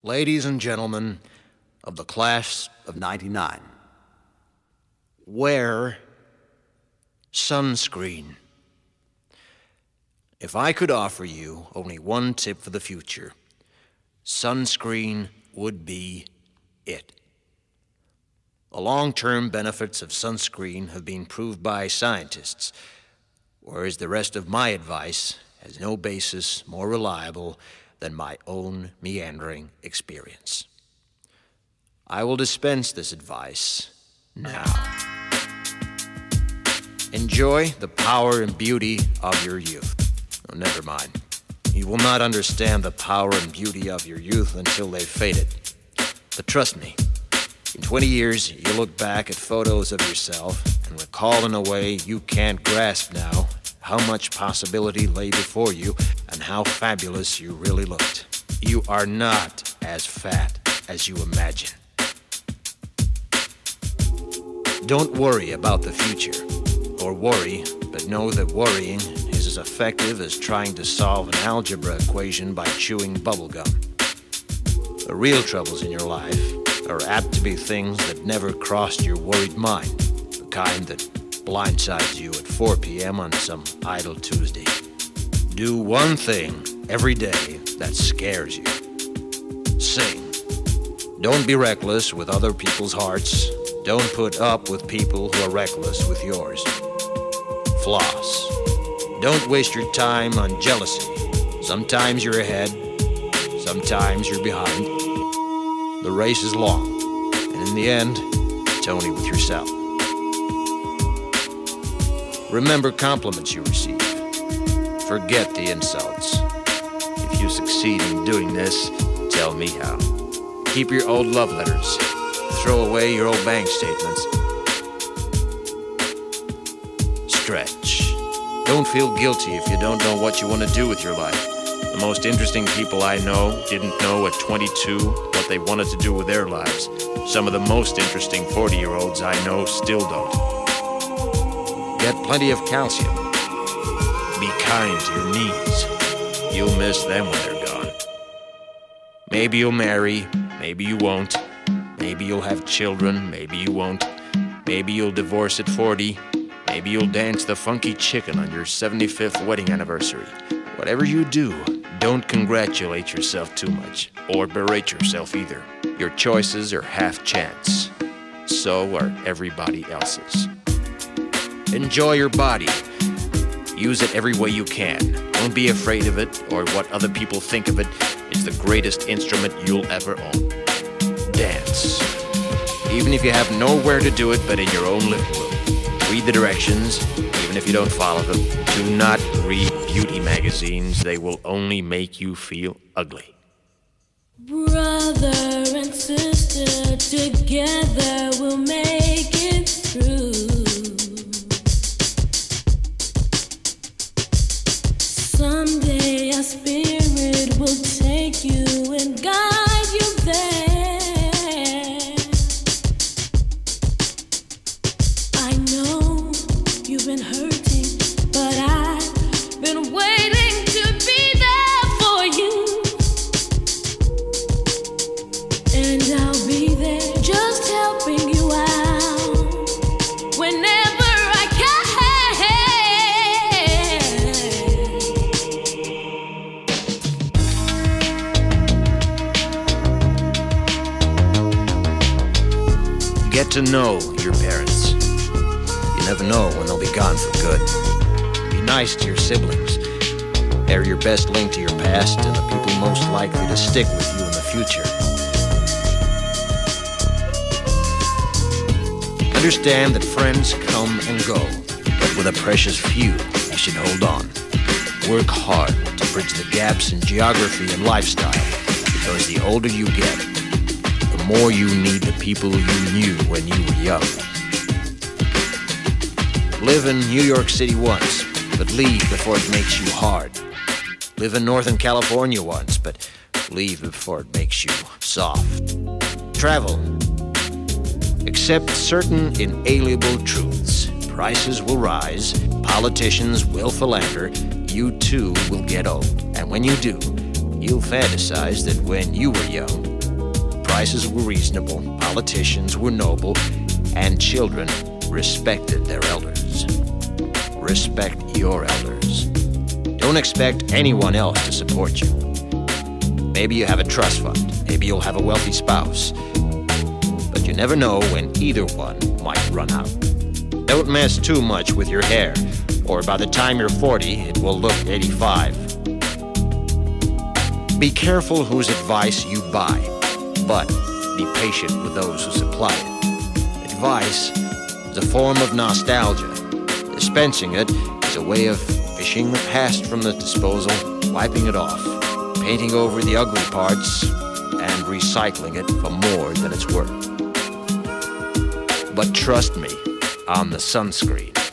Ladies and gentlemen of the class of '99, wear sunscreen. If I could offer you only one tip for the future, sunscreen would be it. The long-term benefits of sunscreen have been proved by scientists, whereas the rest of my advice has no basis more reliable than my own meandering experience. I will dispense this advice now. Enjoy the power and beauty of your youth. Oh, never mind. You will not understand the power and beauty of your youth until they've faded. But trust me, in 20 years, you'll look back at photos of yourself and recall in a way you can't grasp now how much possibility lay before you and how fabulous you really looked. You are not as fat as you imagine. Don't worry about the future, or worry, but know that worrying is as effective as trying to solve an algebra equation by chewing bubblegum. The real troubles in your life are apt to be things that never crossed your worried mind, the kind that blindsides you at 4 p.m. on some idle Tuesday. Do one thing every day that scares you. Sing. Don't be reckless with other people's hearts. Don't put up with people who are reckless with yours. Floss. Don't waste your time on jealousy. Sometimes you're ahead, sometimes you're behind. The race is long, and in the end, it's only with yourself. Remember compliments you receive. Forget the insults. If you succeed in doing this, tell me how. Keep your old love letters. Throw away your old bank statements. Stretch. Don't feel guilty if you don't know what you want to do with your life. The most interesting people I know didn't know at 22 what they wanted to do with their lives. Some of the most interesting 40-year-olds I know still don't. Get plenty of calcium. Be kind to your knees. You'll miss them when they're gone. Maybe you'll marry, maybe you won't. Maybe you'll have children, maybe you won't. Maybe you'll divorce at 40. Maybe you'll dance the funky chicken on your 75th wedding anniversary. Whatever you do, don't congratulate yourself too much, or berate yourself either. Your choices are half chance. So are everybody else's. Enjoy your body. Use it every way you can. Don't be afraid of it, or what other people think of it is the greatest instrument you'll ever own. Dance. Even if you have nowhere to do it but in your own living room. Read the directions, even if you don't follow them. Do not read beauty magazines. They will only make you feel ugly. Brother and sister, together we'll make it through. Someday our spirit will take you and guide you there. I know you've been hurting, but I've been waiting to be there for you. And I'll be there just helping you out whenever I can. Get to know your parents. You never know when they'll be gone for good. Be nice to your siblings. They're your best link to your past and the people most likely to stick with you in the future. Understand that friends come and go, but with a precious few, you should hold on. Work hard to bridge the gaps in geography and lifestyle, because the older you get, the more you need the people you knew when you were young. Live in New York City once, but leave before it makes you hard. Live in Northern California once, but leave before it makes you soft. Travel. Accept certain inalienable truths. Prices will rise, politicians will philander, you too will get old. And when you do, you'll fantasize that when you were young, prices were reasonable, politicians were noble, and children respected their elders. Respect your elders. Don't expect anyone else to support you. Maybe you have a trust fund. Maybe you'll have a wealthy spouse. But you never know when either one might run out. Don't mess too much with your hair, or by the time you're 40, it will look 85. Be careful whose advice you buy, but be patient with those who supply it. Advice is a form of nostalgia. Dispensing it is a way of fishing the past from the disposal, wiping it off, painting over the ugly parts, and recycling it for more than it's worth. But trust me on the sunscreen.